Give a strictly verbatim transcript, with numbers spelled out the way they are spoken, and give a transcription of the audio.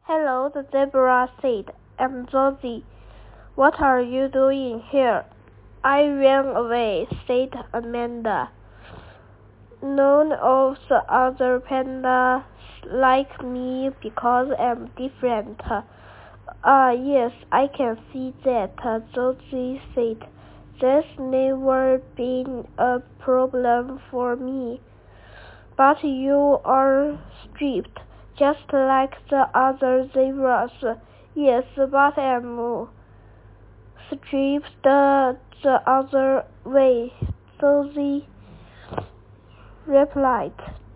Hello, the zebra said. I'm Zosie. What are you doing here? I ran away, said Amanda. None of the other pandas like me because I'm different. Ah, uh, yes, I can see that, Zosie said. That's never been a problem for me. But you are striped, just like the other zebras. Yes, but I'm striped the other way, Zosie replied.